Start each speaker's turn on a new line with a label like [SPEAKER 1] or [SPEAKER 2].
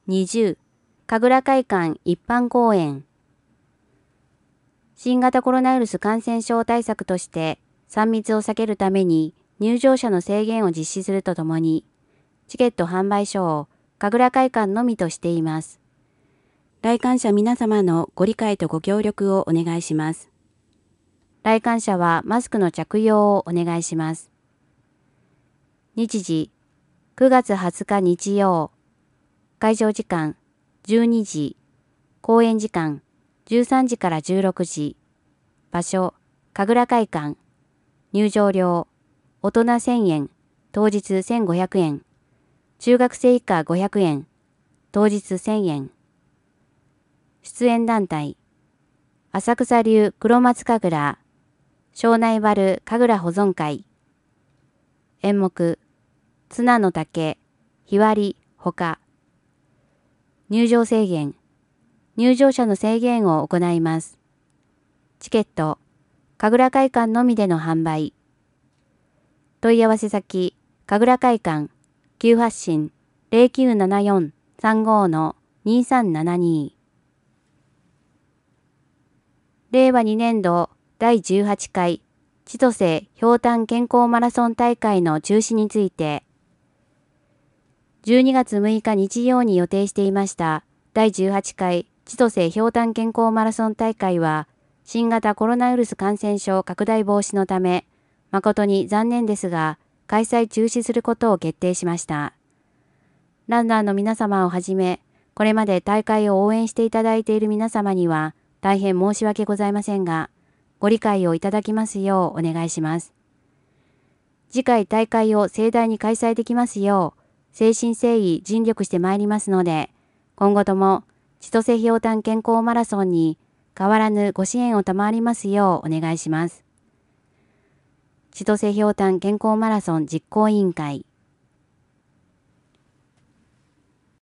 [SPEAKER 1] 20、神楽会館一般公演。新型コロナウイルス感染症対策として3密を避けるために入場者の制限を実施するとともに、チケット販売所を神楽会館のみとしています。来館者皆様のご理解とご協力をお願いします。来館者はマスクの着用をお願いします。日時、9月20日日曜。会場時間、12時。公演時間、13時から16時。場所、神楽会館。入場料、大人1000円、当日1500円。中学生以下500円、当日1000円。出演団体、浅草流黒松神楽、庄内原神楽保存会。演目、綱の竹、日割り、ほか。入場制限、入場者の制限を行います。チケット、神楽会館のみでの販売。問い合わせ先、神楽会館、急発進 0974-35-2372。令和2年度第18回千歳ひょうたん健康マラソン大会の中止について、12月6日日曜に予定していました第18回千歳ひょうたん健康マラソン大会は、新型コロナウイルス感染症拡大防止のため、誠に残念ですが、開催中止することを決定しました。ランナーの皆様をはじめ、これまで大会を応援していただいている皆様には、大変申し訳ございませんが、ご理解をいただきますようお願いします。次回大会を盛大に開催できますよう、誠心誠意尽力してまいりますので、今後とも千歳ひょうたん健康マラソンに変わらぬご支援を賜りますようお願いします。千歳ひょうたん健康マラソン実行委員会。